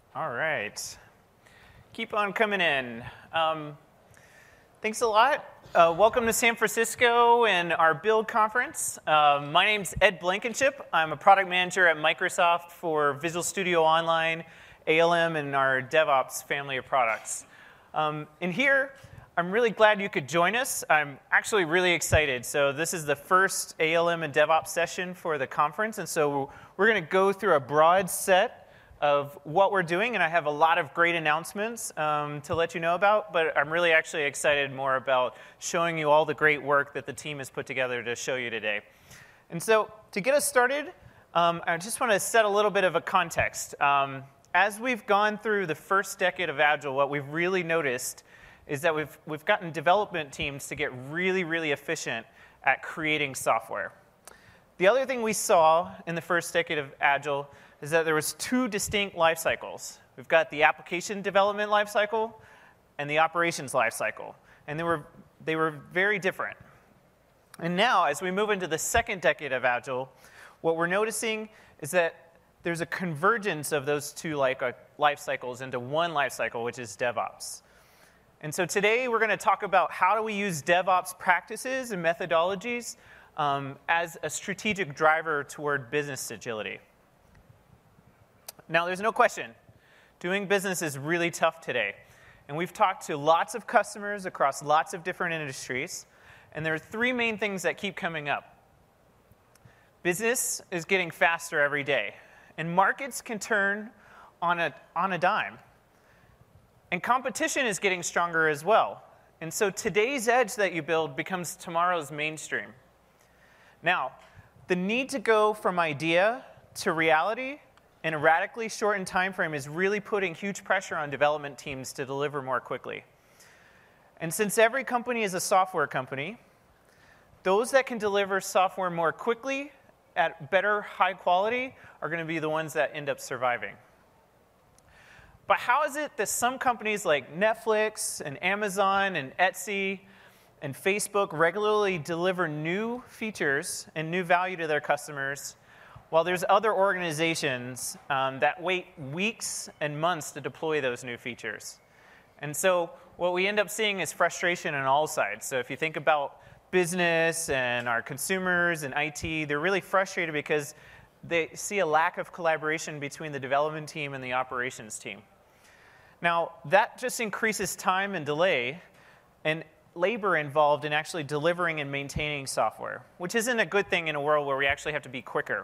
All right. Keep on coming in. Thanks a lot. Welcome to San Francisco and our Build conference. My name's Ed Blankenship. I'm a product manager at Microsoft for Visual Studio Online, ALM, and our DevOps family of products. In here, I'm really glad you could join us. I'm actually really excited. So this is the first ALM and DevOps session for the conference, and so we're going to go through a broad set of what we're doing, and I have a lot of great announcements to let you know about, but I'm really actually excited more about showing you all the great work that the team has put together to show you today. And so to get us started, I just want to set a little bit of a context. As we've gone through the first decade of Agile, what we've really noticed is that we've gotten development teams to get really, really efficient at creating software. The other thing we saw in the first decade of Agile is that there was two distinct life cycles. We've got the application development life cycle and the operations life cycle. And they were very different. And now, as we move into the second decade of Agile, what we're noticing is that there's a convergence of those two life cycles into one life cycle, which is DevOps. And so today, we're going to talk about how do we use DevOps practices and methodologies as a strategic driver toward business agility. Now, there's no question, doing business is really tough today. And we've talked to lots of customers across lots of different industries, and there are three main things that keep coming up. Business is getting faster every day, and markets can turn on a dime. And competition is getting stronger as well. And so today's edge that you build becomes tomorrow's mainstream. Now, the need to go from idea to reality in a radically shortened time frame is really putting huge pressure on development teams to deliver more quickly. And since every company is a software company, those that can deliver software more quickly at better high quality are going to be the ones that end up surviving. But how is it that some companies like Netflix and Amazon and Etsy and Facebook regularly deliver new features and new value to their customers, while there's other organizations that wait weeks and months to deploy those new features? And so what we end up seeing is frustration on all sides. So if you think about business and our consumers and IT, they're really frustrated because they see a lack of collaboration between the development team and the operations team. Now, that just increases time and delay and labor involved in actually delivering and maintaining software, which isn't a good thing in a world where we actually have to be quicker.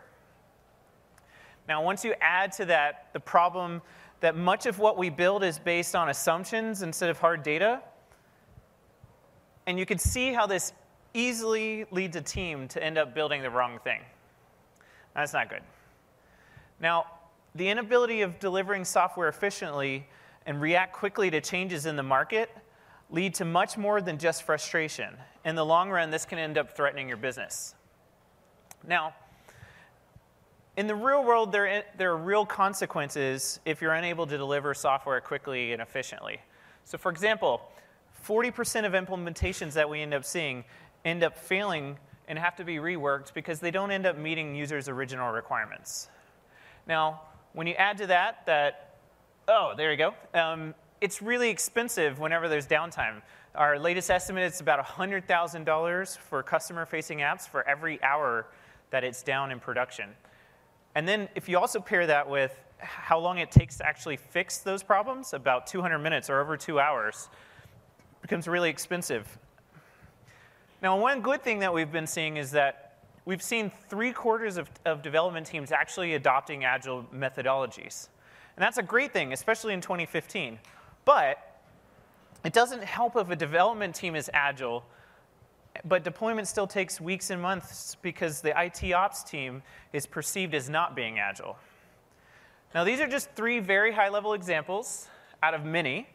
Now, once you add to that the problem that much of what we build is based on assumptions instead of hard data, and you can see how this easily leads a team to end up building the wrong thing. That's not good. Now, the inability of delivering software efficiently and react quickly to changes in the market lead to much more than just frustration. In the long run, this can end up threatening your business. Now, in the real world, there are real consequences if you're unable to deliver software quickly and efficiently. So for example, 40% of implementations that we end up seeing end up failing and have to be reworked because they don't end up meeting users' original requirements. Now, when you add to that, oh, there you go. It's really expensive whenever there's downtime. Our latest estimate is about $100,000 for customer-facing apps for every hour that it's down in production. And then if you also pair that with how long it takes to actually fix those problems, about 200 minutes or over 2 hours, it becomes really expensive. Now, one good thing that we've been seeing is that we've seen 3/4 of development teams actually adopting Agile methodologies. And that's a great thing, especially in 2015. But it doesn't help if a development team is Agile, but deployment still takes weeks and months because the IT ops team is perceived as not being Agile. Now, these are just 3 very high-level examples out of many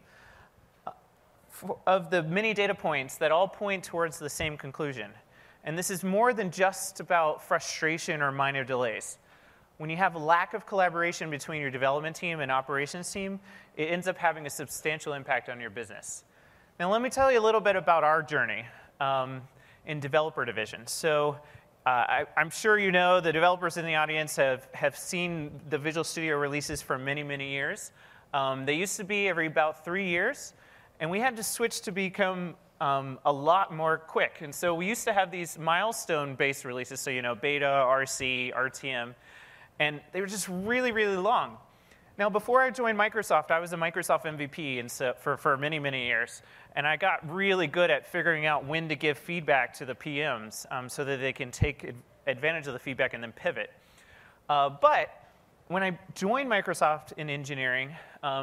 of the many data points that all point towards the same conclusion. And this is more than just about frustration or minor delays. When you have a lack of collaboration between your development team and operations team, it ends up having a substantial impact on your business. Now, let me tell you a little bit about our journey in developer division. So I'm sure you know the developers in the audience have seen the Visual Studio releases for many, many years. They used to be every about 3 years, and we had to switch to become a lot more quick. And so we used to have these milestone-based releases, so beta, RC, RTM, and they were just really, really long. Now, before I joined Microsoft, I was a Microsoft MVP and so for many, many years. And I got really good at figuring out when to give feedback to the PMs so that they can take advantage of the feedback and then pivot. But when I joined Microsoft in engineering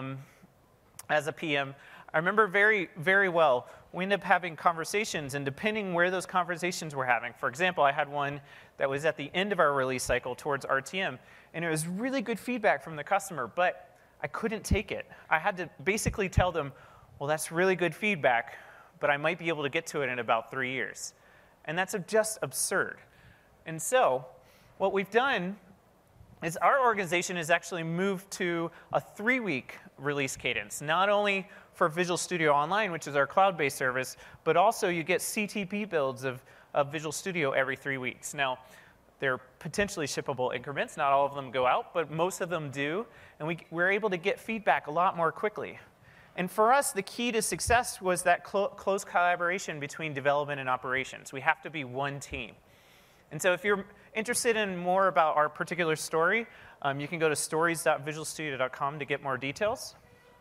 as a PM, I remember very, very well, we ended up having conversations, and depending where those conversations were having, for example, I had one that was at the end of our release cycle towards RTM, and it was really good feedback from the customer, but I couldn't take it. I had to basically tell them, well, that's really good feedback, but I might be able to get to it in about 3 years. And that's just absurd. And so what we've done is our organization has actually moved to a 3-week release cadence, not only for Visual Studio Online, which is our cloud-based service, but also you get CTP builds of Visual Studio every 3 weeks. Now, they're potentially shippable increments. Not all of them go out, but most of them do. And we're able to get feedback a lot more quickly. And for us, the key to success was that close collaboration between development and operations. We have to be one team. And so if you're interested in more about our particular story, you can go to stories.visualstudio.com to get more details.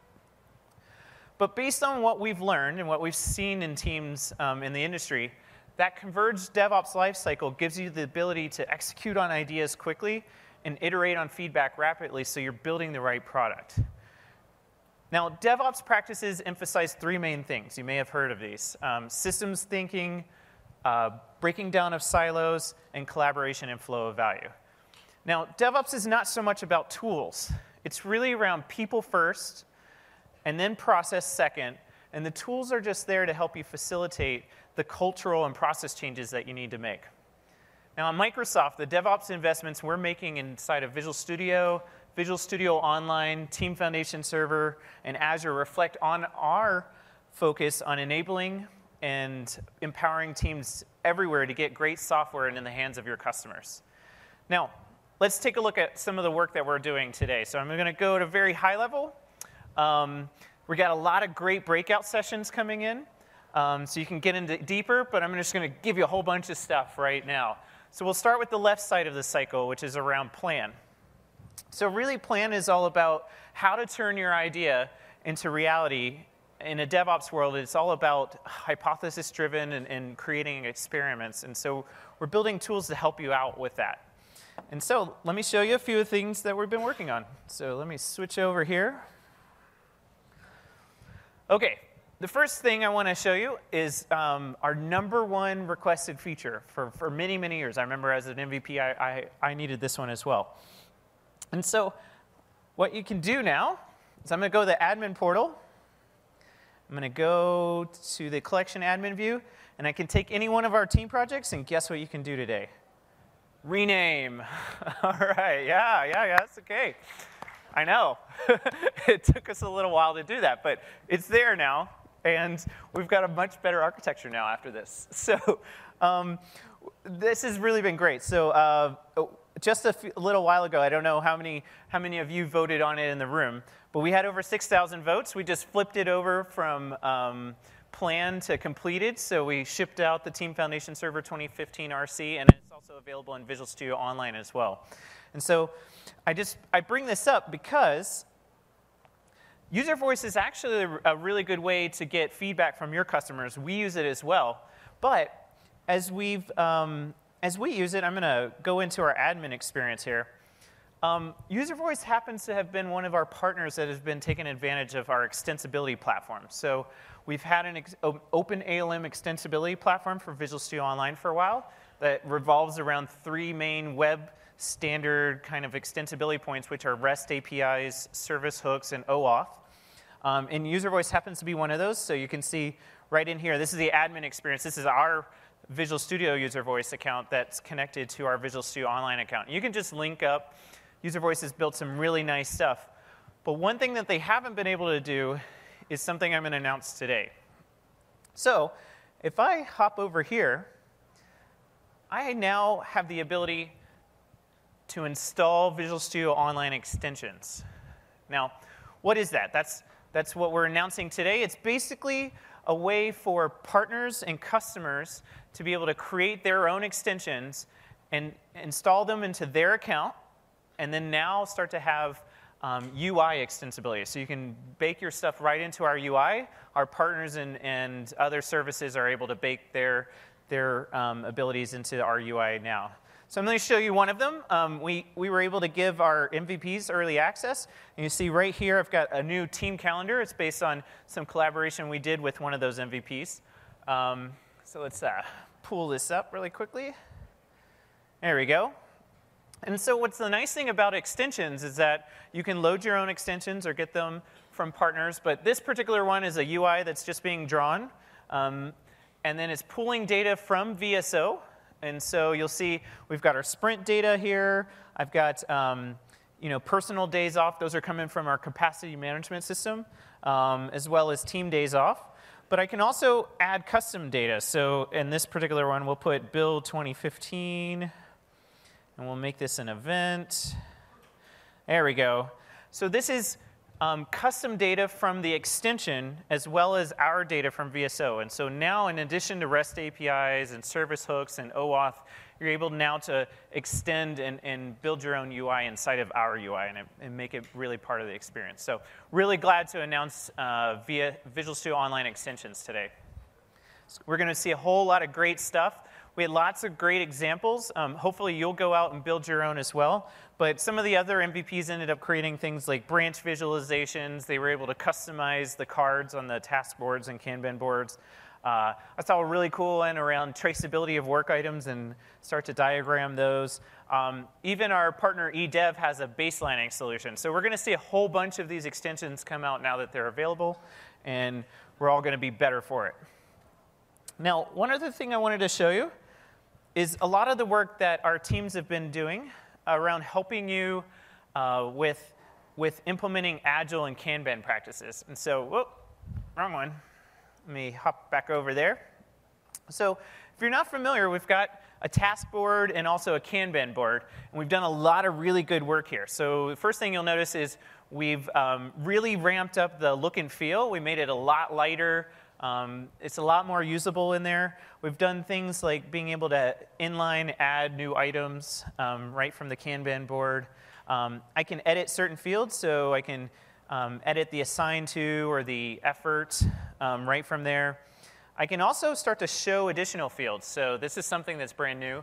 But based on what we've learned and what we've seen in teams in the industry, that converged DevOps lifecycle gives you the ability to execute on ideas quickly and iterate on feedback rapidly so you're building the right product. Now, DevOps practices emphasize 3 main things. You may have heard of these. Systems thinking, breaking down of silos, and collaboration and flow of value. Now, DevOps is not so much about tools. It's really around people first, and then process second, and the tools are just there to help you facilitate the cultural and process changes that you need to make. Now, at Microsoft, the DevOps investments we're making inside of Visual Studio Online, Team Foundation Server, and Azure reflect on our focus on enabling and empowering teams everywhere to get great software in the hands of your customers. Now, let's take a look at some of the work that we're doing today. So I'm going to go at a very high level. We got a lot of great breakout sessions coming in, so you can get into deeper, but I'm just going to give you a whole bunch of stuff right now. So we'll start with the left side of the cycle, which is around plan. So really, plan is all about how to turn your idea into reality. In a DevOps world, it's all about hypothesis-driven and creating experiments. And so we're building tools to help you out with that. And so let me show you a few things that we've been working on. So let me switch over here. OK, the first thing I want to show you is our #1 requested feature for many, many years. I remember as an MVP, I needed this one as well. And so what you can do now is I'm going to go to the admin portal. I'm going to go to the collection admin view, and I can take any one of our team projects, and guess what you can do today? Rename. All right, yeah, that's OK. I know. It took us a little while to do that, but it's there now, and we've got a much better architecture now after this. So this has really been great. So just a little while ago, I don't know how many of you voted on it in the room, but we had over 6,000 votes. We just flipped it over from planned to completed. So we shipped out the Team Foundation Server 2015 RC, and it's also available in Visual Studio Online as well. And so I bring this up because user voice is actually a really good way to get feedback from your customers. We use it as well. But as we use it, I'm going to go into our admin experience here. User voice happens to have been one of our partners that has been taking advantage of our extensibility platform. So we've had an open ALM extensibility platform for Visual Studio Online for a while that revolves around 3 main web standard kind of extensibility points, which are REST APIs, service hooks, and OAuth. And user voice happens to be one of those. So you can see right in here, this is the admin experience. This is our Visual Studio user voice account that's connected to our Visual Studio Online account. You can just link up. User voice has built some really nice stuff. But one thing that they haven't been able to do is something I'm going to announce today. So if I hop over here, I now have the ability to install Visual Studio Online extensions. Now, what is that? That's what we're announcing today. It's basically a way for partners and customers to be able to create their own extensions and install them into their account, and then now start to have UI extensibility. So you can bake your stuff right into our UI. Our partners and other services are able to bake their abilities into our UI now. So I'm going to show you one of them. We were able to give our MVPs early access. And you see right here, I've got a new team calendar. It's based on some collaboration we did with one of those MVPs. So let's pull this up really quickly. There we go. And so what's the nice thing about extensions is that you can load your own extensions or get them from partners. But this particular one is a UI that's just being drawn. And then it's pulling data from VSO. And so you'll see we've got our sprint data here. I've got personal days off. Those are coming from our capacity management system, as well as team days off. But I can also add custom data. So in this particular one, we'll put build 2015, and we'll make this an event. There we go. So this is custom data from the extension as well as our data from VSO. And so now, in addition to REST APIs and service hooks and OAuth, you're able now to extend and build your own UI inside of our UI and make it really part of the experience. So really glad to announce via Visual Studio Online extensions today. So we're going to see a whole lot of great stuff. We had lots of great examples. Hopefully you'll go out and build your own as well. But some of the other MVPs ended up creating things like branch visualizations. They were able to customize the cards on the task boards and Kanban boards. I saw a really cool one around traceability of work items and start to diagram those. Even our partner eDev has a baselining solution. So we're going to see a whole bunch of these extensions come out now that they're available, and we're all going to be better for it. Now, one other thing I wanted to show you is a lot of the work that our teams have been doing around helping you with implementing Agile and Kanban practices. And so, whoop, wrong one. Let me hop back over there. So if you're not familiar, we've got a task board and also a Kanban board. And we've done a lot of really good work here. So the first thing you'll notice is we've really ramped up the look and feel. We made it a lot lighter. It's a lot more usable in there. We've done things like being able to inline add new items right from the Kanban board. I can edit certain fields, so I can edit the assign to or the effort right from there. I can also start to show additional fields. So this is something that's brand new.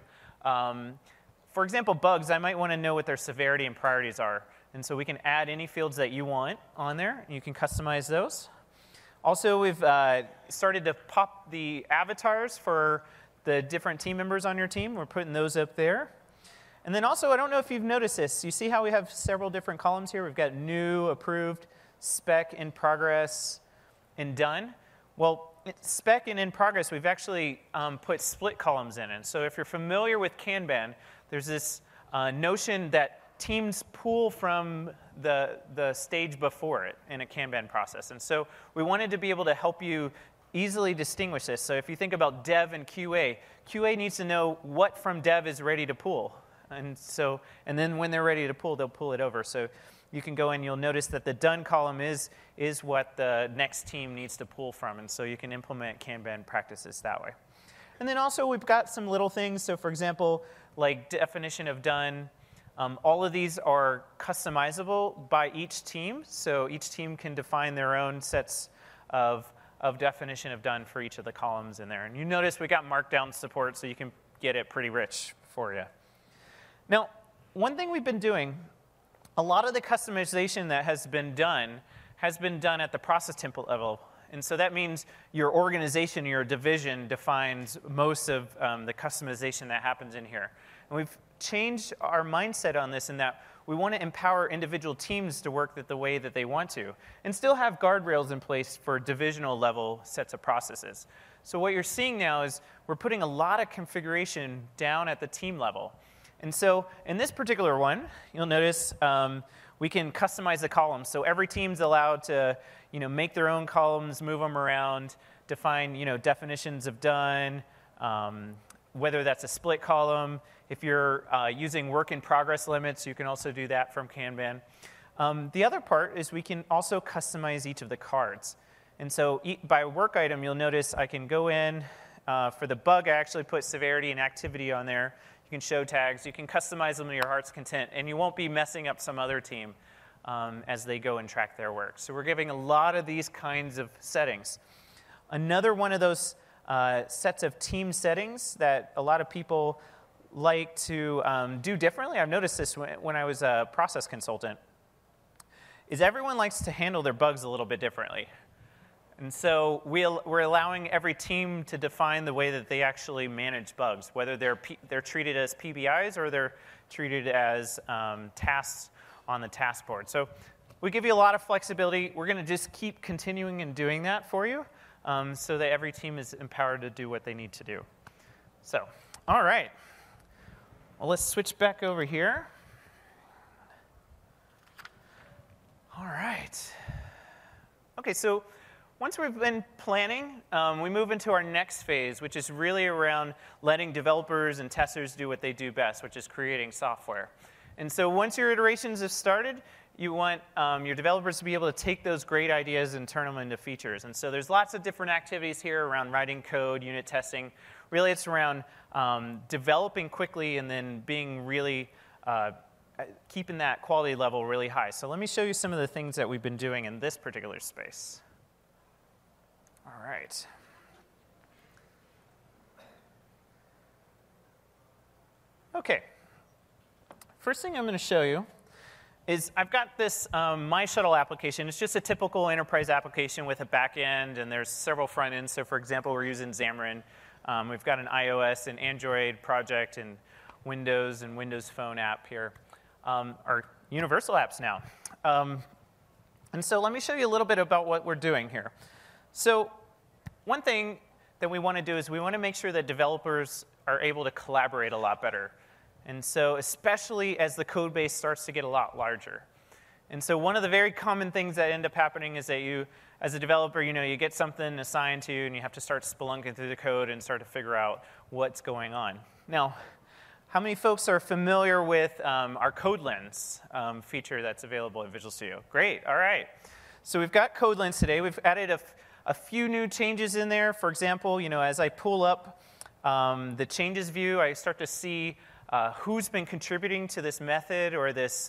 For example, bugs, I might want to know what their severity and priorities are. And so we can add any fields that you want on there, and you can customize those. Also, we've started to pop the avatars for the different team members on your team. We're putting those up there. And then also, I don't know if you've noticed this. You see how we have several different columns here? We've got new, approved, spec, in progress, and done. Well, spec and in progress, we've actually put split columns in. And so if you're familiar with Kanban, there's this notion that teams pull from the stage before it in a Kanban process. And so we wanted to be able to help you easily distinguish this. So if you think about dev and QA, QA needs to know what from dev is ready to pull. And then when they're ready to pull, they'll pull it over. So you can go in, you'll notice that the done column is what the next team needs to pull from. And so you can implement Kanban practices that way. And then also we've got some little things. So for example, like definition of done. All of these are customizable by each team. So each team can define their own sets of definition of done for each of the columns in there. And you notice we got markdown support, so you can get it pretty rich for you. Now, one thing we've been doing, a lot of the customization that has been done at the process template level. And so that means your organization, your division defines most of the customization that happens in here. And we've changed our mindset on this in that we want to empower individual teams to work the way that they want to and still have guardrails in place for divisional level sets of processes. So what you're seeing now is we're putting a lot of configuration down at the team level. And so in this particular one, you'll notice we can customize the columns. So every team's allowed to make their own columns, move them around, define definitions of done, whether that's a split column. If you're using work in progress limits, you can also do that from Kanban. The other part is we can also customize each of the cards. And so by work item, you'll notice I can go in. For the bug, I actually put severity and activity on there. You can show tags. You can customize them to your heart's content, and you won't be messing up some other team as they go and track their work. So we're giving a lot of these kinds of settings. Another one of those sets of team settings that a lot of people like to do differently, I've noticed this when I was a process consultant, is everyone likes to handle their bugs a little bit differently. And so we're allowing every team to define the way that they actually manage bugs, whether they're treated as PBIs or they're treated as tasks on the task board. So we give you a lot of flexibility. We're going to just keep continuing and doing that for you so that every team is empowered to do what they need to do. So, all right. Well, let's switch back over here. All right. Okay, so once we've been planning, we move into our next phase, which is really around letting developers and testers do what they do best, which is creating software. And so once your iterations have started, you want your developers to be able to take those great ideas and turn them into features. And so there's lots of different activities here around writing code, unit testing. Really, it's around developing quickly and then being really keeping that quality level really high. So let me show you some of the things that we've been doing in this particular space. All right. Okay. First thing I'm going to show you is I've got this MyShuttle application. It's just a typical enterprise application with a back end, and there's several front ends. So for example, we're using Xamarin. We've got an iOS and Android project and Windows Phone app here. Our universal apps now. And so let me show you a little bit about what we're doing here. So one thing that we want to do is we want to make sure that developers are able to collaborate a lot better. And so especially as the code base starts to get a lot larger. And so one of the very common things that end up happening is that you, as a developer, you get something assigned to you and you have to start spelunking through the code and start to figure out what's going on. Now, how many folks are familiar with our CodeLens feature that's available in Visual Studio? Great, all right. So we've got CodeLens today. We've added a few new changes in there. For example, as I pull up the changes view, I start to see who's been contributing to this method or this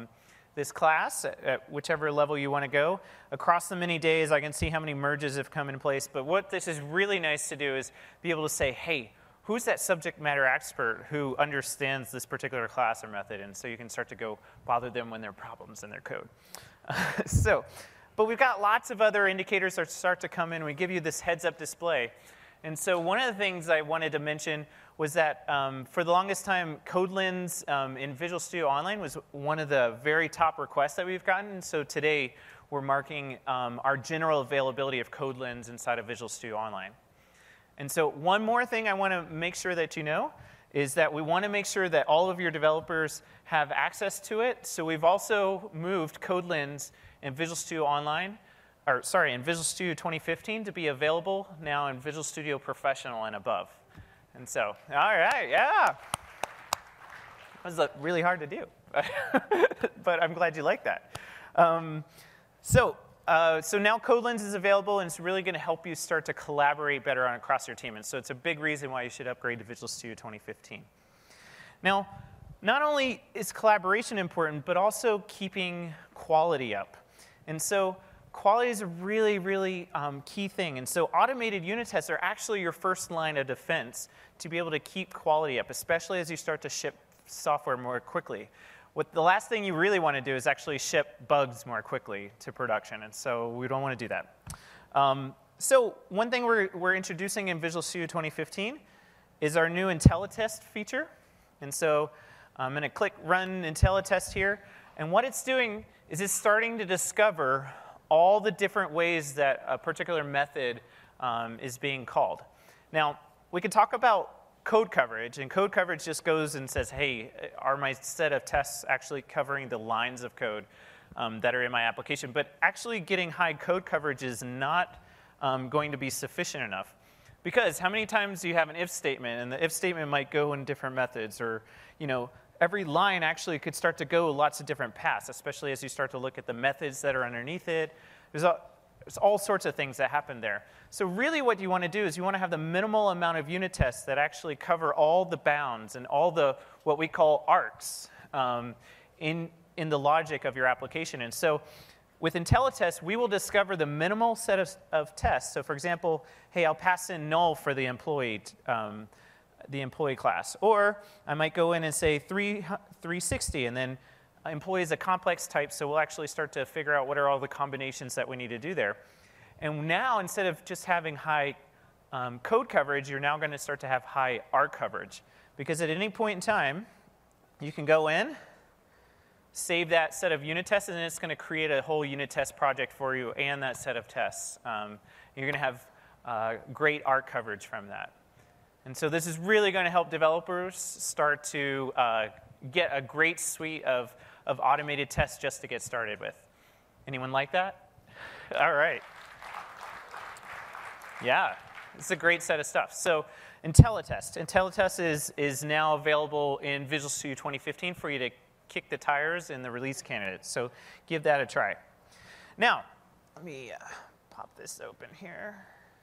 class at whichever level you want to go. Across the many days, I can see how many merges have come in place. But what this is really nice to do is be able to say, hey, who's that subject matter expert who understands this particular class or method? And so you can start to go bother them when there are problems in their code. But we've got lots of other indicators that start to come in. We give you this heads-up display. And so one of the things I wanted to mention was that for the longest time, CodeLens in Visual Studio Online was one of the very top requests that we've gotten. So today, we're marking our general availability of CodeLens inside of Visual Studio Online. And so one more thing I want to make sure that you know is that we want to make sure that all of your developers have access to it. So we've also moved CodeLens in Visual Studio Online, in Visual Studio 2015 to be available now in Visual Studio Professional and above. And so, all right, yeah. That was really hard to do, but I'm glad you like that. So now CodeLens is available, and it's really going to help you start to collaborate better across your team. And so it's a big reason why you should upgrade to Visual Studio 2015. Now, not only is collaboration important, but also keeping quality up. And so quality is a really, really key thing. And so automated unit tests are actually your first line of defense to be able to keep quality up, especially as you start to ship software more quickly. The last thing you really want to do is actually ship bugs more quickly to production, and so we don't want to do that. So one thing we're introducing in Visual Studio 2015 is our new IntelliTest feature. And so I'm going to click Run IntelliTest here, and what it's doing is it's starting to discover all the different ways that a particular method is being called. Now, we could talk about code coverage, and code coverage just goes and says, hey, are my set of tests actually covering the lines of code that are in my application? But actually getting high code coverage is not going to be sufficient enough. Because how many times do you have an if statement, and the if statement might go in different methods, or every line actually could start to go lots of different paths, especially as you start to look at the methods that are underneath it. There's all sorts of things that happen there. So really what you want to do is you want to have the minimal amount of unit tests that actually cover all the bounds and all the what we call arcs in the logic of your application. And so with IntelliTest, we will discover the minimal set of tests. So for example, hey, I'll pass in null for the employee class. Or I might go in and say 360, and then employee is a complex type, so we'll actually start to figure out what are all the combinations that we need to do there. And now, instead of just having high code coverage, you're now going to start to have high arc coverage. Because at any point in time, you can go in, save that set of unit tests, and then it's going to create a whole unit test project for you and that set of tests. You're going to have great arc coverage from that. And so this is really going to help developers start to get a great suite of automated tests just to get started with. Anyone like that? All right. Yeah, it's a great set of stuff. So IntelliTest. IntelliTest is now available in Visual Studio 2015 for you to kick the tires in the release candidates. So give that a try. Now, let me pop this open here.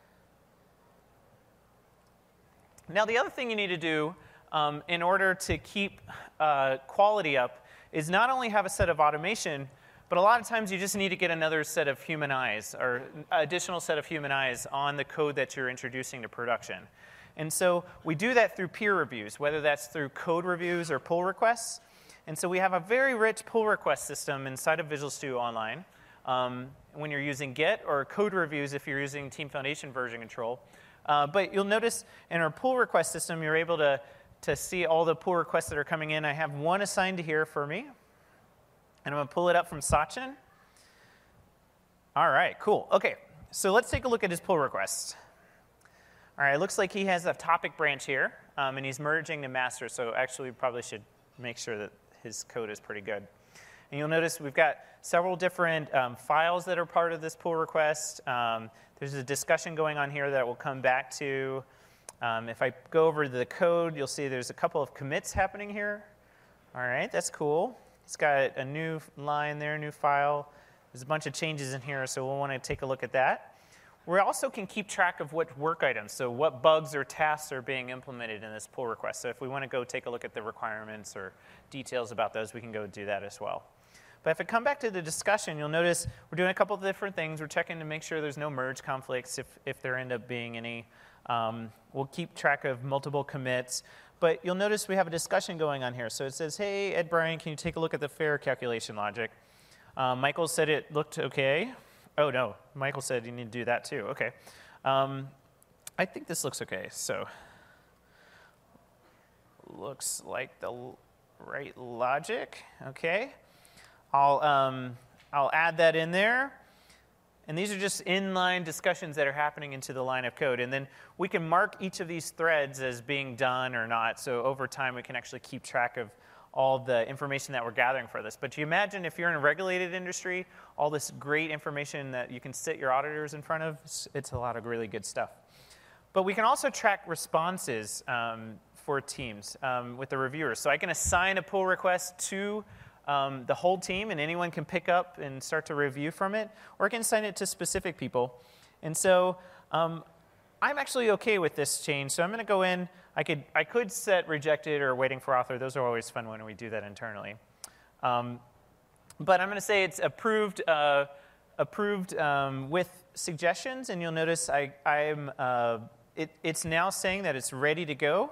Now, the other thing you need to do in order to keep quality up is not only have a set of automation, but a lot of times you just need to get another set of human eyes or additional set of human eyes on the code that you're introducing to production. And so we do that through peer reviews, whether that's through code reviews or pull requests. And so we have a very rich pull request system inside of Visual Studio Online when you're using Git, or code reviews if you're using Team Foundation version control. But you'll notice in our pull request system, you're able to see all the pull requests that are coming in. I have one assigned to here for me. And I'm going to pull it up from Sachin. All right, cool. OK, so let's take a look at his pull request. All right, it looks like he has a topic branch here, and he's merging the master. So actually, we probably should make sure that his code is pretty good. And you'll notice we've got several different files that are part of this pull request. There's a discussion going on here that we'll come back to. If I go over the code, you'll see there's a couple of commits happening here. All right, that's cool. It's got a new line there, new file. There's a bunch of changes in here, so we'll want to take a look at that. We also can keep track of what work items, so what bugs or tasks are being implemented in this pull request. So if we want to go take a look at the requirements or details about those, we can go do that as well. But if I come back to the discussion, you'll notice we're doing a couple of different things. We're checking to make sure there's no merge conflicts if there end up being any. We'll keep track of multiple commits. But you'll notice we have a discussion going on here. So it says, hey, Ed Bryan, can you take a look at the fair calculation logic? Michael said it looked OK. Oh, no. Michael said you need to do that, too. OK. I think this looks OK. So looks like the right logic. OK. I'll add that in there. And these are just inline discussions that are happening into the line of code. And then we can mark each of these threads as being done or not. So over time, we can actually keep track of all the information that we're gathering for this. But you imagine if you're in a regulated industry, all this great information that you can sit your auditors in front of, it's a lot of really good stuff. But we can also track responses for teams with the reviewers. So I can assign a pull request to the whole team, and anyone can pick up and start to review from it, or I can assign it to specific people. And so I'm actually OK with this change. So I'm going to go in. I could set rejected or waiting for author. Those are always fun when we do that internally. But I'm going to say it's approved with suggestions. And you'll notice it's now saying that it's ready to go.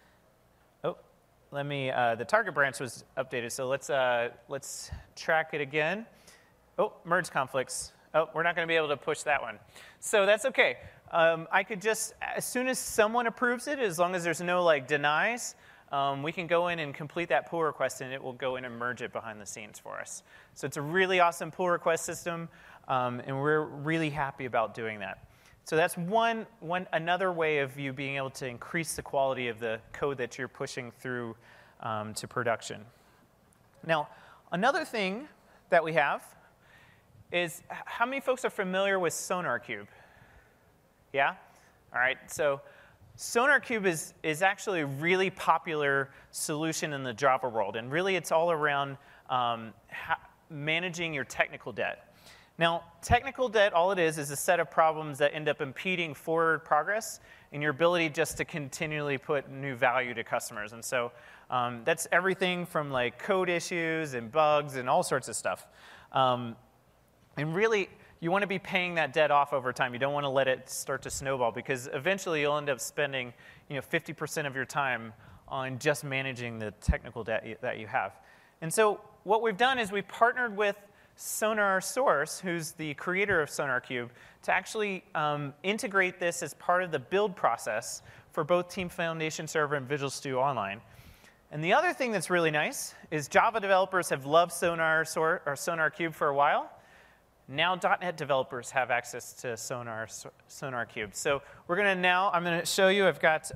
Let me, the target branch was updated, so let's track it again. Oh, merge conflicts. Oh, we're not going to be able to push that one. So that's OK. I could just, as soon as someone approves it, as long as there's no denies, we can go in and complete that pull request, and it will go in and merge it behind the scenes for us. So it's a really awesome pull request system, and we're really happy about doing that. So that's another way of you being able to increase the quality of the code that you're pushing through to production. Now, another thing that we have is, how many folks are familiar with SonarQube? Yeah? All right. So SonarQube is actually a really popular solution in the Java world, and really it's all around managing your technical debt. Now, technical debt, all it is a set of problems that end up impeding forward progress and your ability just to continually put new value to customers. And so that's everything from like code issues and bugs and all sorts of stuff. And really, you want to be paying that debt off over time. You don't want to let it start to snowball, because eventually you'll end up spending 50% of your time on just managing the technical debt that you have. And so what we've done is we partnered with SonarSource, who's the creator of SonarQube, to actually integrate this as part of the build process for both Team Foundation Server and Visual Studio Online. And the other thing that's really nice is Java developers have loved SonarQube for a while. Now .NET developers have access to SonarQube. So we're going to now, I'm going to show you, I've got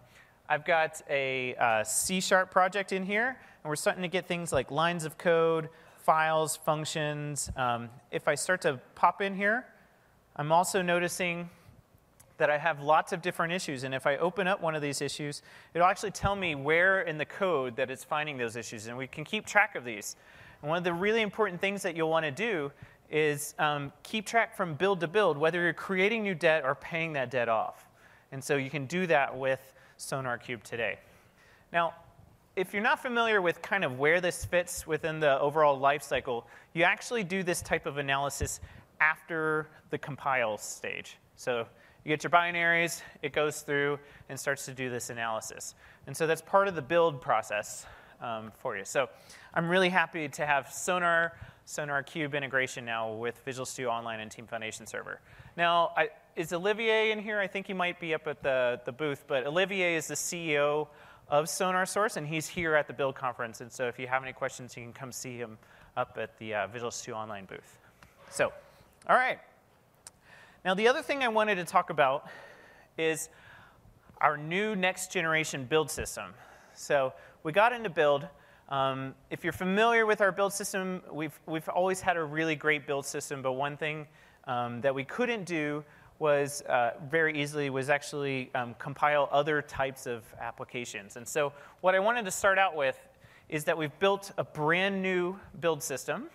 a C# project in here, and we're starting to get things like lines of code, files, functions. If I start to pop in here, I'm also noticing that I have lots of different issues. And if I open up one of these issues, it'll actually tell me where in the code that it's finding those issues. And we can keep track of these. And one of the really important things that you'll want to do is keep track from build to build, whether you're creating new debt or paying that debt off. And so you can do that with SonarQube today. Now, if you're not familiar with kind of where this fits within the overall life cycle, you actually do this type of analysis after the compile stage. So you get your binaries, it goes through and starts to do this analysis. And so that's part of the build process for you. So I'm really happy to have SonarQube integration now with Visual Studio Online and Team Foundation Server. Now, is Olivier in here? I think he might be up at the booth, but Olivier is the CEO of SonarSource, and he's here at the Build Conference. And so if you have any questions, you can come see him up at the Visual Studio Online booth. So, all right. Now, the other thing I wanted to talk about is our new next generation build system. So we got into build. If you're familiar with our build system, we've always had a really great build system, but one thing that we couldn't do was very easily was actually compile other types of applications. And so what I wanted to start out with is that we've built a brand new build system,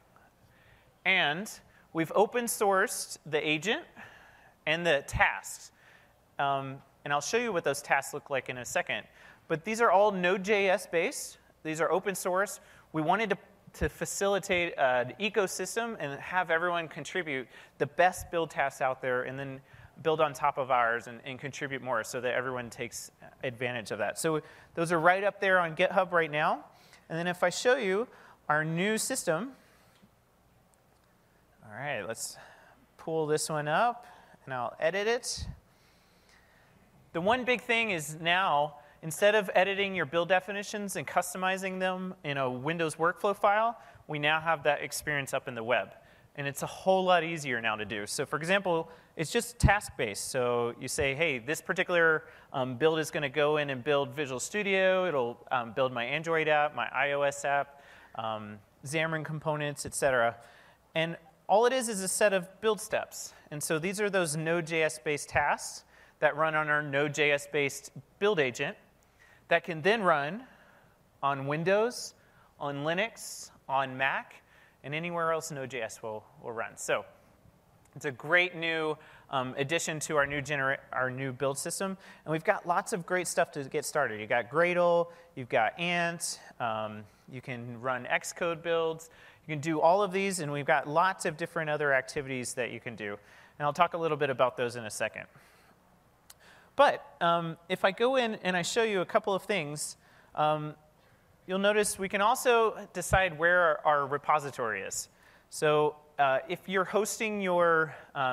and we've open sourced the agent and the tasks. And I'll show you what those tasks look like in a second. But these are all Node.js based. These are open source. We wanted to facilitate an ecosystem and have everyone contribute the best build tasks out there, and then build on top of ours and contribute more so that everyone takes advantage of that. So those are right up there on GitHub right now. And then if I show you our new system, all right, let's pull this one up, and I'll edit it. The one big thing is now, instead of editing your build definitions and customizing them in a Windows workflow file, we now have that experience up in the web. And it's a whole lot easier now to do. So for example, it's just task-based. So you say, hey, this particular build is going to go in and build Visual Studio. It'll build my Android app, my iOS app, Xamarin Components, et cetera. And all it is a set of build steps. And so these are those Node.js-based tasks that run on our Node.js-based build agent that can then run on Windows, on Linux, on Mac, and anywhere else Node.js will run. So it's a great new addition to our new build system. And we've got lots of great stuff to get started. You've got Gradle, you've got Ant, you can run Xcode builds. You can do all of these, and we've got lots of different other activities that you can do. And I'll talk a little bit about those in a second. But if I go in and I show you a couple of things, you'll notice we can also decide where our repository is. So if you're hosting your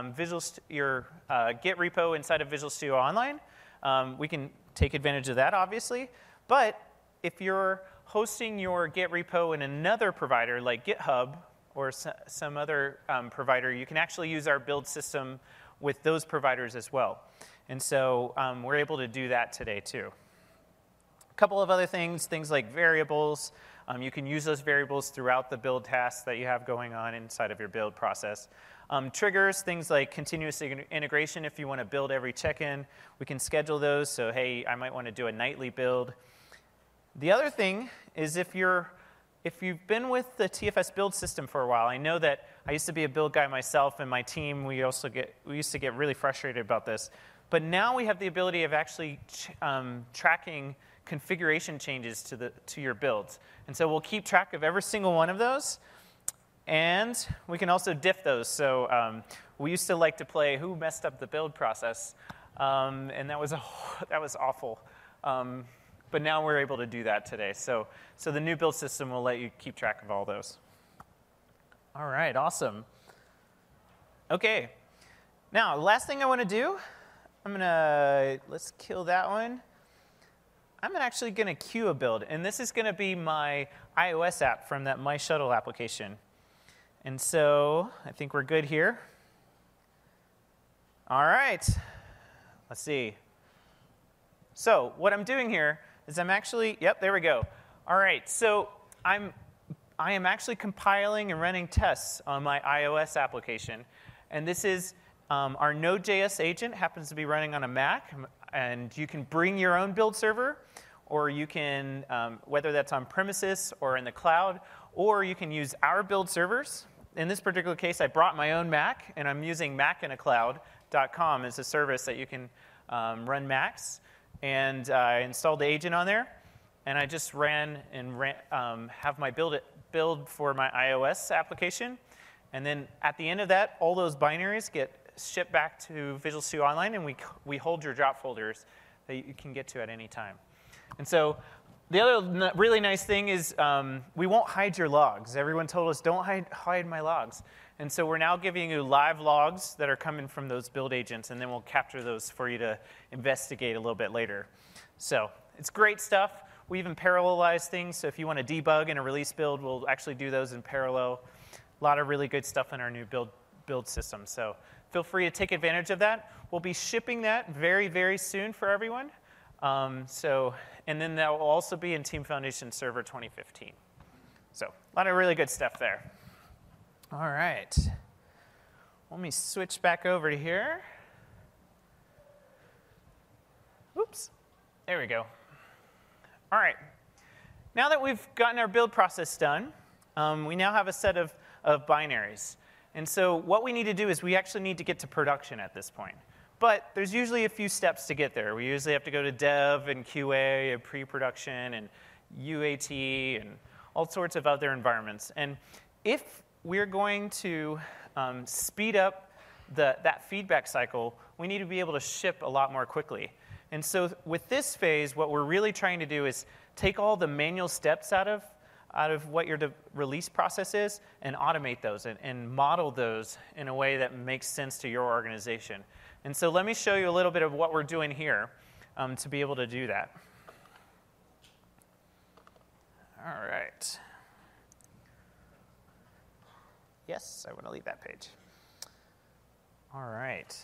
Git repo inside of Visual Studio Online, we can take advantage of that, obviously. But if you're hosting your Git repo in another provider like GitHub or some other provider, you can actually use our build system with those providers as well. And so we're able to do that today, too. A couple of other things like variables. You can use those variables throughout the build tasks that you have going on inside of your build process. Triggers, things like continuous integration. If you want to build every check-in, we can schedule those. So hey, I might want to do a nightly build. The other thing is if you've been with the TFS build system for a while, I know that I used to be a build guy myself, and my team, we used to get really frustrated about this. But now we have the ability of actually tracking configuration changes to your builds. And so we'll keep track of every single one of those, and we can also diff those. So we used to like to play who messed up the build process, and that was awful. But now we're able to do that today. So the new build system will let you keep track of all those. All right, awesome. Okay, now the last thing I want to do, let's kill that one. I'm actually going to queue a build, and this is going to be my iOS app from that My Shuttle application. And so I think we're good here. All right, let's see. So what I'm doing here is I'm actually, yep, there we go. All right, so I am actually compiling and running tests on my iOS application. And this is our Node.js agent happens to be running on a Mac. And you can bring your own build server, or you can, whether that's on premises or in the cloud, or you can use our build servers. In this particular case, I brought my own Mac, and I'm using macinacloud.com as a service that you can run Macs. And I installed the agent on there, and I just have my build for my iOS application. And then at the end of that, all those binaries get shipped back to Visual Studio Online, and we hold your drop folders that you can get to at any time. And so the other really nice thing is we won't hide your logs. Everyone told us, don't hide my logs. And so we're now giving you live logs that are coming from those build agents, and then we'll capture those for you to investigate a little bit later. So it's great stuff. We even parallelize things, so if you want to debug in a release build, we'll actually do those in parallel. A lot of really good stuff in our new build system. So feel free to take advantage of that. We'll be shipping that very, very soon for everyone. And then that will also be in Team Foundation Server 2015. So a lot of really good stuff there. All right. Let me switch back over to here. Oops. There we go. All right. Now that we've gotten our build process done, we now have a set of binaries. And so what we need to do is we actually need to get to production at this point. But there's usually a few steps to get there. We usually have to go to dev and QA and pre-production and UAT and all sorts of other environments. And if we're going to speed up that feedback cycle, we need to be able to ship a lot more quickly. And so with this phase, what we're really trying to do is take all the manual steps out of what your release process is and automate those and model those in a way that makes sense to your organization. And so let me show you a little bit of what we're doing here to be able to do that. All right. Yes, I want to leave that page. All right.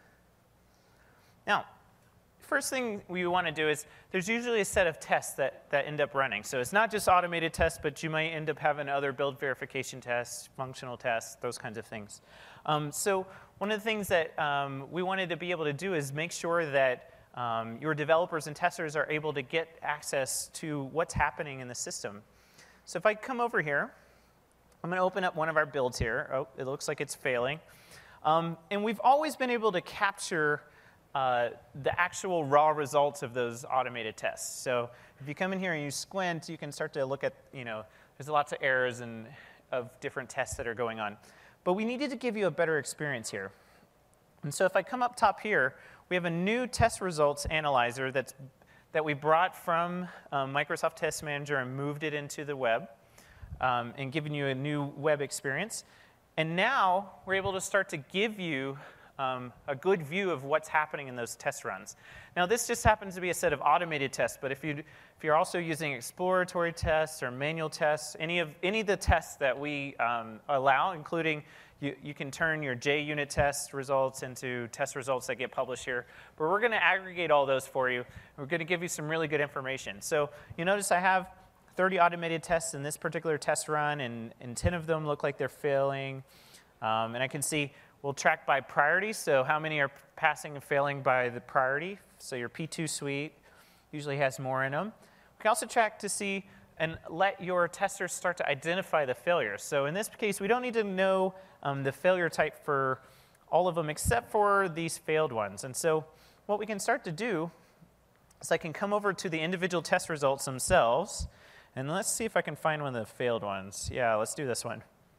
Now, first thing we want to do is there's usually a set of tests that end up running. So it's not just automated tests, but you might end up having other build verification tests, functional tests, those kinds of things. So one of the things that we wanted to be able to do is make sure that your developers and testers are able to get access to what's happening in the system. So if I come over here, I'm going to open up one of our builds here. Oh, it looks like it's failing. And we've always been able to capture the actual raw results of those automated tests. So if you come in here and you squint, you can start to look at, there's lots of errors and of different tests that are going on. But we needed to give you a better experience here. And so if I come up top here, we have a new test results analyzer that we brought from Microsoft Test Manager and moved it into the web and given you a new web experience. And now we're able to start to give you a good view of what's happening in those test runs. Now, this just happens to be a set of automated tests, but if you're also using exploratory tests or manual tests, any of the tests that we allow, including you can turn your JUnit test results into test results that get published here. But we're going to aggregate all those for you. We're going to give you some really good information. So you notice I have 30 automated tests in this particular test run, and 10 of them look like they're failing. And I can see We'll track by priority, so how many are passing and failing by the priority. So your P2 suite usually has more in them. We can also track to see and let your testers start to identify the failures. So in this case, we don't need to know the failure type for all of them except for these failed ones. And so what we can start to do is I can come over to the individual test results themselves, and let's see if I can find one of the failed ones. Yeah, let's do this one.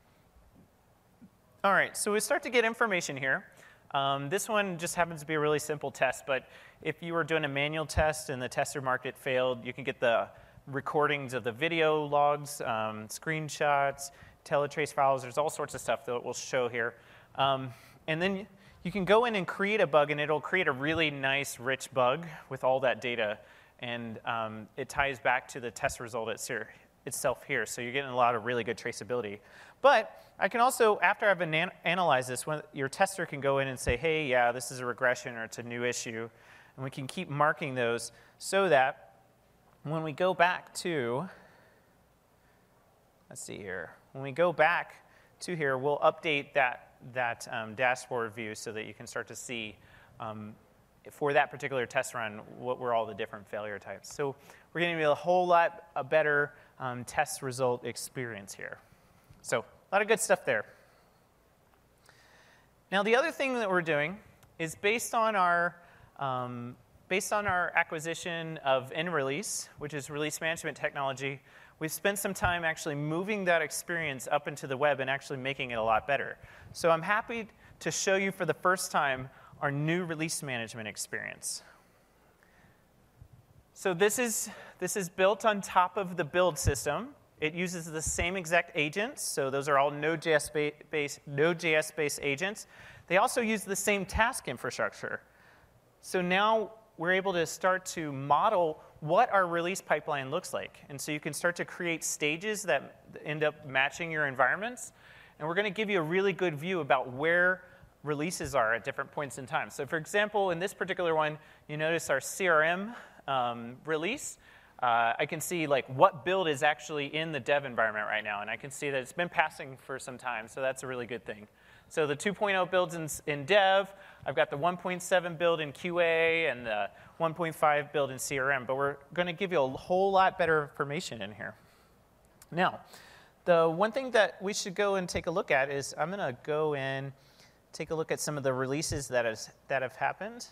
All right, so we start to get information here. This one just happens to be a really simple test, but if you were doing a manual test and the tester marked it failed, you can get the recordings of the video logs, screenshots, teletrace files. There's all sorts of stuff that we'll show here. And then you can go in and create a bug, and it'll create a really nice, rich bug with all that data. And it ties back to the test result itself here. So you're getting a lot of really good traceability. But I can also, after I've analyzed this, your tester can go in and say, hey, yeah, this is a regression or it's a new issue. And we can keep marking those so that when we go back to, let's see here. When we go back to here, we'll update that dashboard view so that you can start to see for that particular test run what were all the different failure types. So we're getting a whole lot a better test result experience here. So a lot of good stuff there. Now the other thing that we're doing is based on our acquisition of InRelease, which is release management technology, we've spent some time actually moving that experience up into the web and actually making it a lot better. So I'm happy to show you for the first time our new release management experience. So this is built on top of the build system. It uses the same exact agents, so those are all Node.js-based agents. They also use the same task infrastructure. So now we're able to start to model what our release pipeline looks like. And so you can start to create stages that end up matching your environments. And we're going to give you a really good view about where releases are at different points in time. So for example, in this particular one, you notice our CRM release. I can see like what build is actually in the dev environment right now. And I can see that it's been passing for some time. So that's a really good thing. So the 2.0 builds in dev. I've got the 1.7 build in QA and the 1.5 build in CRM. But we're going to give you a whole lot better information in here. Now, the one thing that we should go and take a look at is I'm going to go in, take a look at some of the releases that have happened.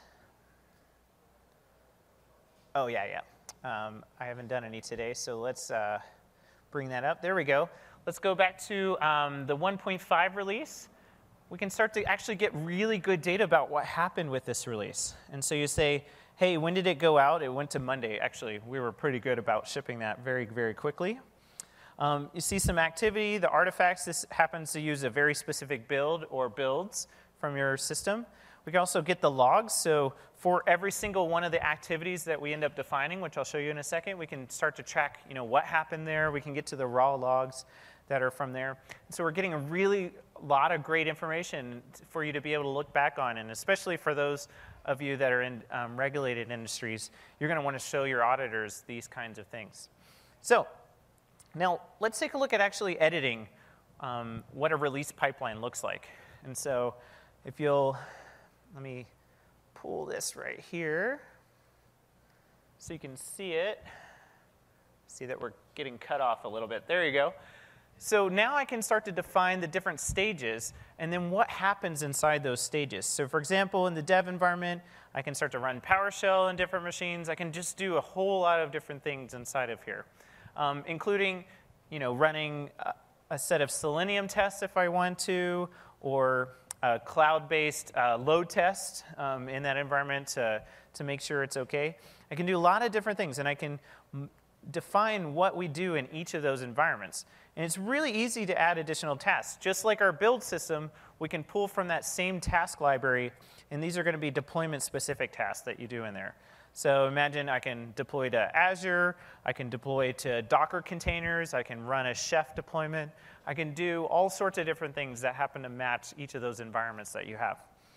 Oh, yeah. I haven't done any today, so let's bring that up. There we go. Let's go back to the 1.5 release. We can start to actually get really good data about what happened with this release. And so you say, hey, when did it go out? It went to Monday. Actually, we were pretty good about shipping that very, very quickly. You see some activity, the artifacts. This happens to use a very specific build or builds from your system. We can also get the logs. So for every single one of the activities that we end up defining, which I'll show you in a second, we can start to track what happened there. We can get to the raw logs that are from there. And so we're getting a really lot of great information for you to be able to look back on. And especially for those of you that are in regulated industries, you're going to want to show your auditors these kinds of things. So now let's take a look at actually editing what a release pipeline looks like. And so if you'll, let me pull this right here so you can see it. See that we're getting cut off a little bit. There you go. So now I can start to define the different stages and then what happens inside those stages. So for example, in the dev environment, I can start to run PowerShell in different machines. I can just do a whole lot of different things inside of here, including running a set of Selenium tests if I want to, or a cloud-based load test in that environment to make sure it's OK. I can do a lot of different things, and I can define what we do in each of those environments. And it's really easy to add additional tasks. Just like our build system, we can pull from that same task library, and these are going to be deployment-specific tasks that you do in there. So imagine I can deploy to Azure, I can deploy to Docker containers, I can run a Chef deployment. I can do all sorts of different things that happen to match each of those environments that you have.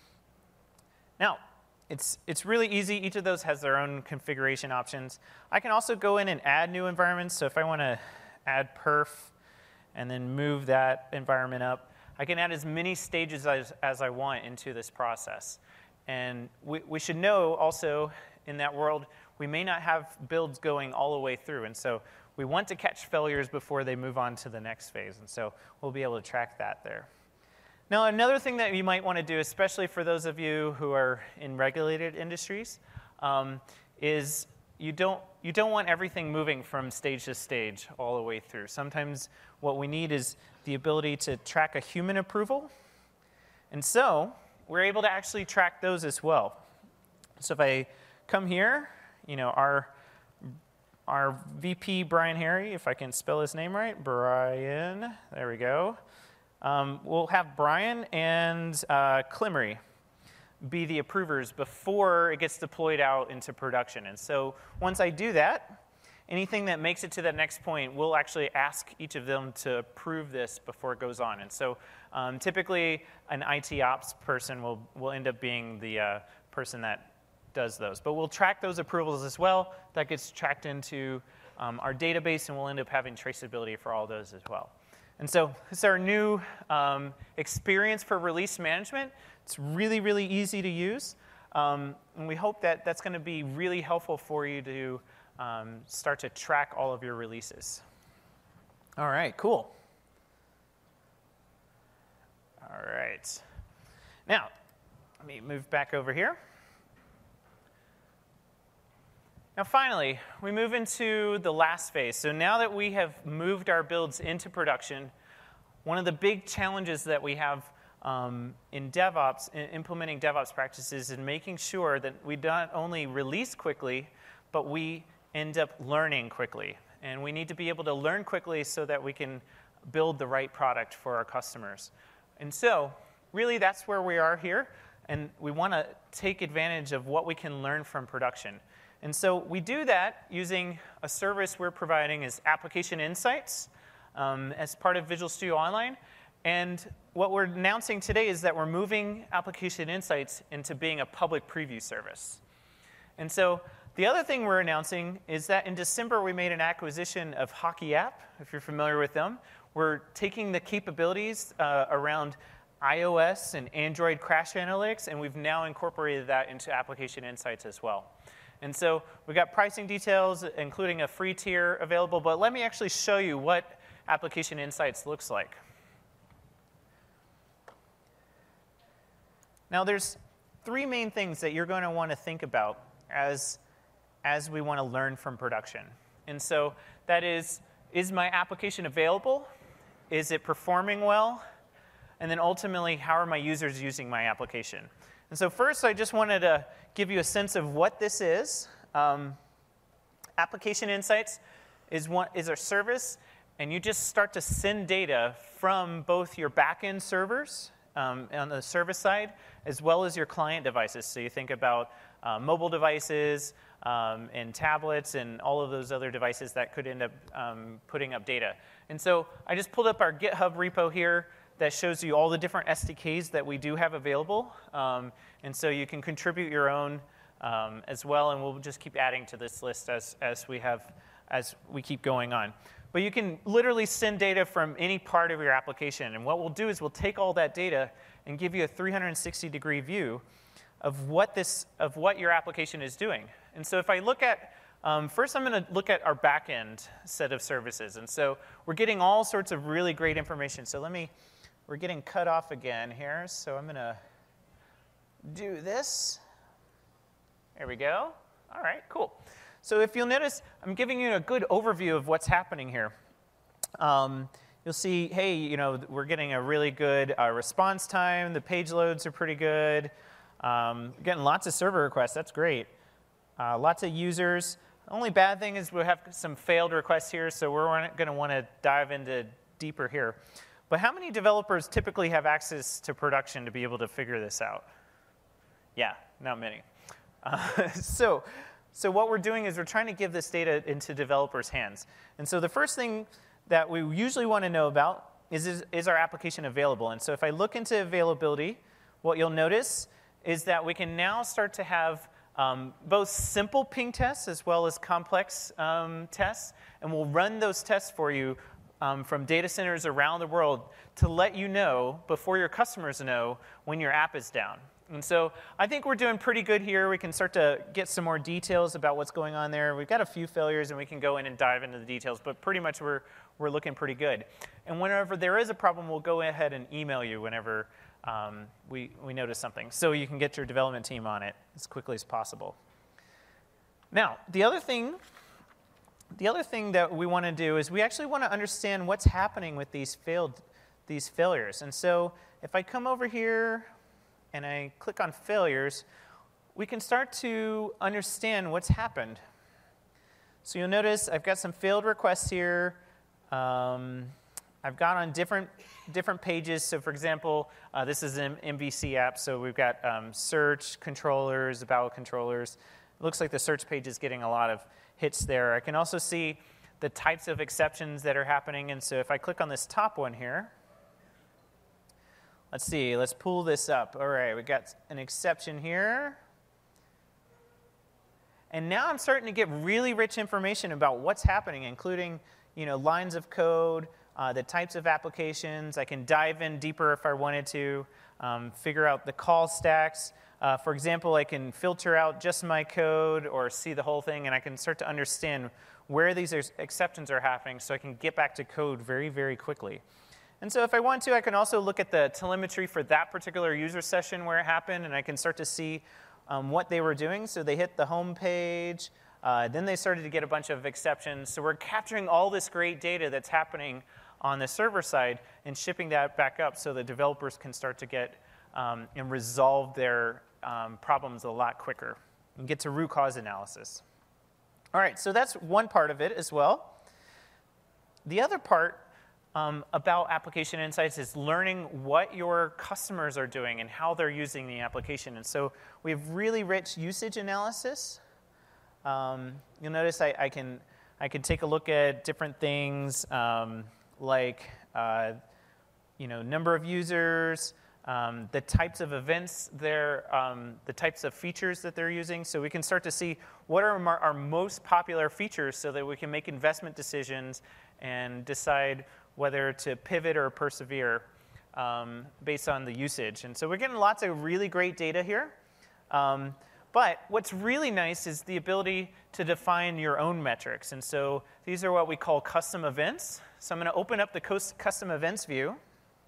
Now, it's really easy. Each of those has their own configuration options. I can also go in and add new environments. So if I want to add perf and then move that environment up, I can add as many stages as I want into this process. And we should know also in that world, we may not have builds going all the way through. And so we want to catch failures before they move on to the next phase. And so we'll be able to track that there. Now, another thing that you might want to do, especially for those of you who are in regulated industries, is you don't want everything moving from stage to stage all the way through. Sometimes what we need is the ability to track a human approval. And so we're able to actually track those as well. So if I come here, our VP, Brian Harry, if I can spell his name right, Brian, there we go. We'll have Brian and Climmery be the approvers before it gets deployed out into production. And so once I do that, anything that makes it to that next point, we'll actually ask each of them to approve this before it goes on. And so typically, an IT ops person will end up being the person that does those. But we'll track those approvals as well. That gets tracked into our database, and we'll end up having traceability for all those as well. And so this is our new experience for release management. It's really, really easy to use. And we hope that that's going to be really helpful for you to start to track all of your releases. All right, cool. All right. Now, let me move back over here. Now, finally, we move into the last phase. So now that we have moved our builds into production, one of the big challenges that we have in DevOps, in implementing DevOps practices, is making sure that we not only release quickly, but we end up learning quickly. And we need to be able to learn quickly so that we can build the right product for our customers. And so, really, that's where we are here. And we want to take advantage of what we can learn from production. And so we do that using a service we're providing as Application Insights as part of Visual Studio Online. And what we're announcing today is that we're moving Application Insights into being a public preview service. And so the other thing we're announcing is that in December we made an acquisition of HockeyApp, if you're familiar with them. We're taking the capabilities around iOS and Android crash analytics, and we've now incorporated that into Application Insights as well. And so we've got pricing details, including a free tier available. But let me actually show you what Application Insights looks like. Now, there's three main things that you're going to want to think about as we want to learn from production. And so that is my application available? Is it performing well? And then ultimately, how are my users using my application? And so first, I just wanted to give you a sense of what this is. Application Insights is our service, and you just start to send data from both your back-end servers on the service side, as well as your client devices. So you think about mobile devices and tablets and all of those other devices that could end up putting up data. And so I just pulled up our GitHub repo here that shows you all the different SDKs that we do have available. And so you can contribute your own as well, and we'll just keep adding to this list as we keep going on. But you can literally send data from any part of your application. And what we'll do is we'll take all that data and give you a 360-degree view of what your application is doing. And so if I look at, first I'm going to look at our back-end set of services. And so we're getting all sorts of really great information. So we're getting cut off again here, so I'm going to do this. There we go. All right, cool. So if you'll notice, I'm giving you a good overview of what's happening here. You'll see, hey, we're getting a really good response time. The page loads are pretty good. Getting lots of server requests. That's great. Lots of users. The only bad thing is we have some failed requests here, so we're going to want to dive into deeper here. But how many developers typically have access to production to be able to figure this out? Yeah, not many. So what we're doing is we're trying to give this data into developers' hands. And so the first thing that we usually want to know about is our application available? And so if I look into availability, what you'll notice is that we can now start to have both simple ping tests as well as complex tests. And we'll run those tests for you from data centers around the world to let you know before your customers know when your app is down. And so I think we're doing pretty good here. We can start to get some more details about what's going on there. We've got a few failures, and we can go in and dive into the details, but pretty much we're looking pretty good. And whenever there is a problem, we'll go ahead and email you whenever we notice something, so you can get your development team on it as quickly as possible. Now, the other thing that we want to do is we actually want to understand what's happening with these failures. And so if I come over here and I click on failures, we can start to understand what's happened. So you'll notice I've got some failed requests here. I've got on different pages. So for example, this is an MVC app. So we've got search controllers, about controllers. It looks like the search page is getting a lot of hits there. I can also see the types of exceptions that are happening. And so if I click on this top one here, let's see, let's pull this up. All right, we've got an exception here. And now I'm starting to get really rich information about what's happening, including lines of code, the types of applications. I can dive in deeper if I wanted to, figure out the call stacks. For example, I can filter out just my code or see the whole thing, and I can start to understand where these exceptions are happening so I can get back to code very, very quickly. And so if I want to, I can also look at the telemetry for that particular user session where it happened, and I can start to see what they were doing. So they hit the home page. Then they started to get a bunch of exceptions. So we're capturing all this great data that's happening on the server side and shipping that back up so the developers can start to get and resolve their problems a lot quicker and get to root cause analysis. All right, so that's one part of it as well. The other part about application insights is learning what your customers are doing and how they're using the application. And so we have really rich usage analysis. You'll notice I can take a look at different things like number of users, the types of events the types of features that they're using. So we can start to see what are our most popular features so that we can make investment decisions and decide whether to pivot or persevere based on the usage. And so we're getting lots of really great data here. But what's really nice is the ability to define your own metrics. And so these are what we call custom events. So I'm going to open up the custom events view.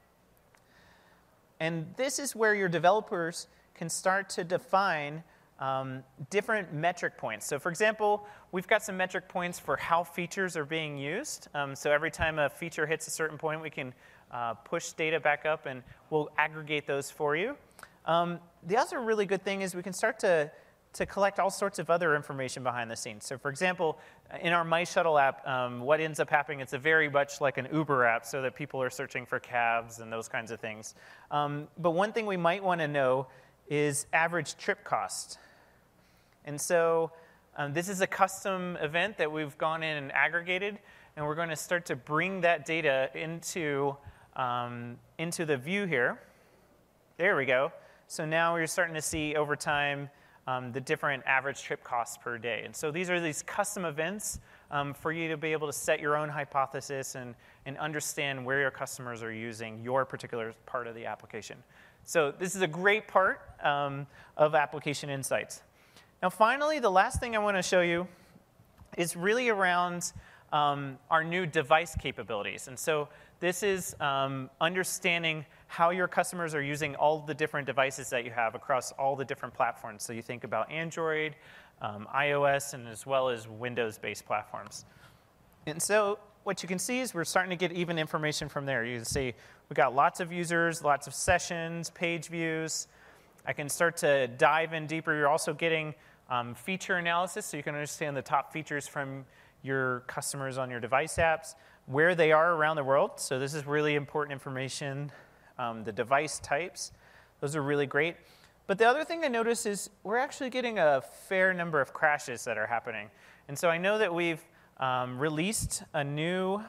And this is where your developers can start to define different metric points. So for example, we've got some metric points for how features are being used. So every time a feature hits a certain point, we can push data back up, and we'll aggregate those for you. The other really good thing is we can start to collect all sorts of other information behind the scenes. So for example, in our My Shuttle app, what ends up happening, it's a very much like an Uber app so that people are searching for cabs and those kinds of things. But one thing we might want to know is average trip cost. And so this is a custom event that we've gone in and aggregated, and we're going to start to bring that data into the view here. There we go. So now we're starting to see over time the different average trip costs per day. And so these are these custom events for you to be able to set your own hypothesis and understand where your customers are using your particular part of the application. So this is a great part of application insights. Now finally, the last thing I want to show you is really around our new device capabilities. And so this is understanding how your customers are using all the different devices that you have across all the different platforms. So you think about Android, iOS, and as well as Windows-based platforms. And so what you can see is we're starting to get even information from there. You can see we've got lots of users, lots of sessions, page views. I can start to dive in deeper. You're also getting feature analysis, so you can understand the top features from your customers on your device apps, where they are around the world. So this is really important information. The device types, those are really great. But the other thing I noticed is we're actually getting a fair number of crashes that are happening. And so I know that we've released a new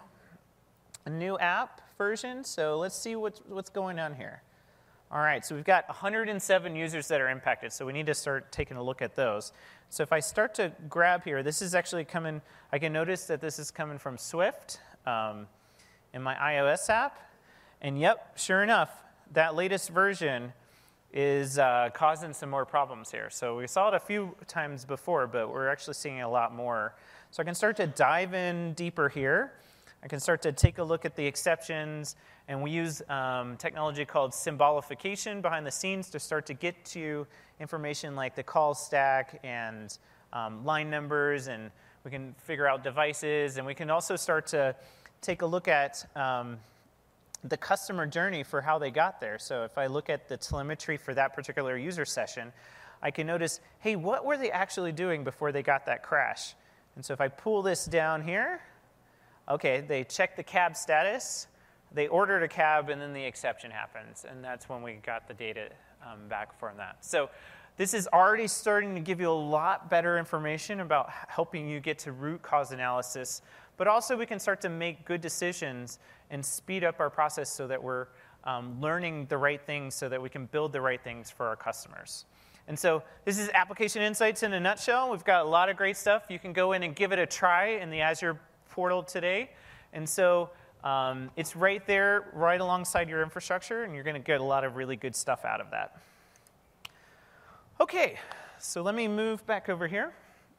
app version. So let's see what's going on here. All right, so we've got 107 users that are impacted, so we need to start taking a look at those. So if I start to grab here, this is actually coming, I can notice that this is coming from Swift. in my iOS app. And yep, sure enough, that latest version is causing some more problems here. So we saw it a few times before, but we're actually seeing it a lot more. So I can start to dive in deeper here. I can start to take a look at the exceptions, and we use technology called symbolification behind the scenes to start to get to information like the call stack and line numbers, and we can figure out devices, and we can also start to take a look at the customer journey for how they got there. So if I look at the telemetry for that particular user session, I can notice, hey, what were they actually doing before they got that crash? And so if I pull this down here, okay, they checked the cab status, they ordered a cab, and then the exception happens. And that's when we got the data back from that. So this is already starting to give you a lot better information about helping you get to root cause analysis. But also we can start to make good decisions and speed up our process so that we're learning the right things so that we can build the right things for our customers. And so this is Application Insights in a nutshell. We've got a lot of great stuff. You can go in and give it a try in the Azure portal today. And so it's right there, right alongside your infrastructure, and you're going to get a lot of really good stuff out of that. Okay, so let me move back over here.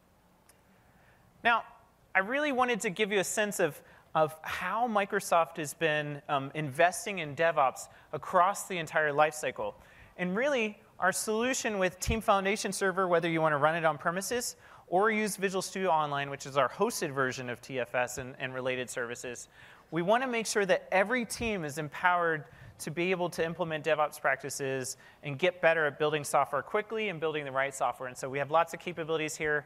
Now, I really wanted to give you a sense of how Microsoft has been investing in DevOps across the entire lifecycle. And really, our solution with Team Foundation Server, whether you want to run it on premises or use Visual Studio Online, which is our hosted version of TFS and related services, we want to make sure that every team is empowered to be able to implement DevOps practices and get better at building software quickly and building the right software. And so we have lots of capabilities here.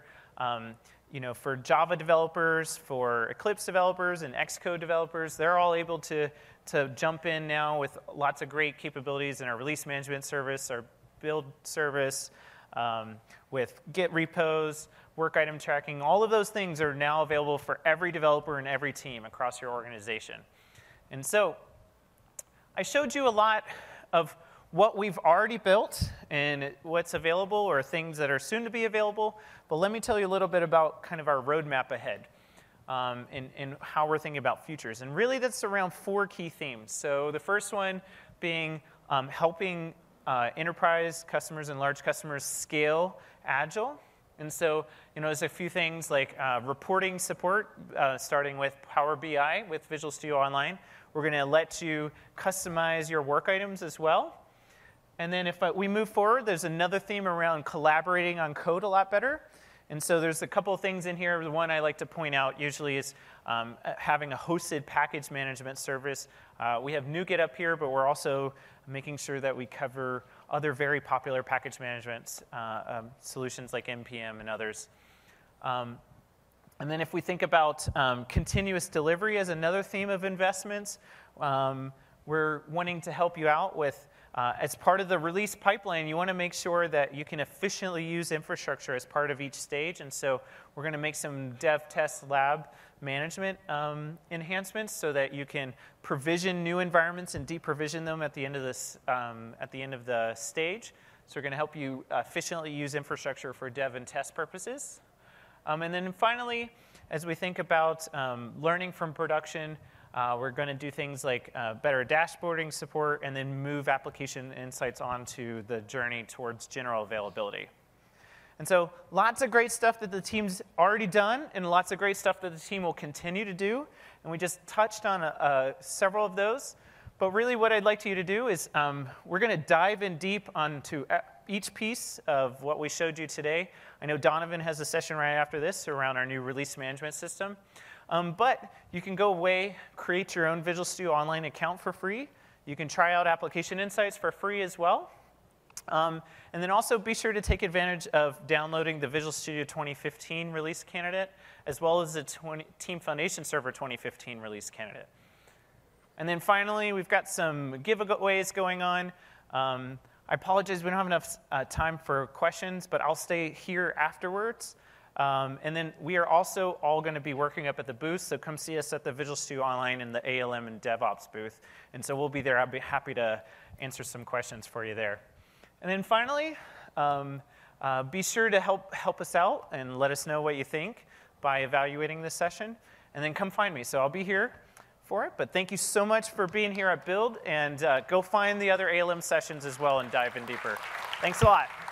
For Java developers, for Eclipse developers, and Xcode developers, they're all able to jump in now with lots of great capabilities in our release management service, our build service, with Git repos, work item tracking. All of those things are now available for every developer and every team across your organization. And so I showed you a lot of what we've already built and what's available or things that are soon to be available. But let me tell you a little bit about kind of our roadmap ahead and how we're thinking about futures. And really that's around 4 key themes. So the first one being helping enterprise customers and large customers scale Agile. And so, there's a few things like reporting support, starting with Power BI with Visual Studio Online. We're going to let you customize your work items as well. And then if we move forward, there's another theme around collaborating on code a lot better. And so there's a couple of things in here. The one I like to point out usually is having a hosted package management service. We have NuGet up here, but we're also making sure that we cover other very popular package management solutions like NPM and others. And then if we think about continuous delivery as another theme of investments, we're wanting to help you out with, as part of the release pipeline, you want to make sure that you can efficiently use infrastructure as part of each stage. And so we're going to make some dev test lab management enhancements so that you can provision new environments and deprovision them at the end of this the stage. So we're going to help you efficiently use infrastructure for dev and test purposes. And then finally, as we think about learning from production, we're going to do things like better dashboarding support and then move application insights onto the journey towards general availability. And so lots of great stuff that the team's already done and lots of great stuff that the team will continue to do. And we just touched on several of those. But really what I'd like you to do is we're going to dive in deep onto each piece of what we showed you today. I know Donovan has a session right after this around our new release management system. But you can go away, create your own Visual Studio Online account for free. You can try out Application Insights for free as well. And then also be sure to take advantage of downloading the Visual Studio 2015 release candidate, as well as the Team Foundation Server 2015 release candidate. And then finally, we've got some giveaways going on. I apologize, we don't have enough time for questions, but I'll stay here afterwards. And then we are also all going to be working up at the booth, so come see us at the Visual Studio Online and the ALM and DevOps booth. And so we'll be there. I'll be happy to answer some questions for you there. And then finally, be sure to help us out and let us know what you think by evaluating this session. And then come find me. So I'll be here for it. But thank you so much for being here at Build, and go find the other ALM sessions as well and dive in deeper. Thanks a lot.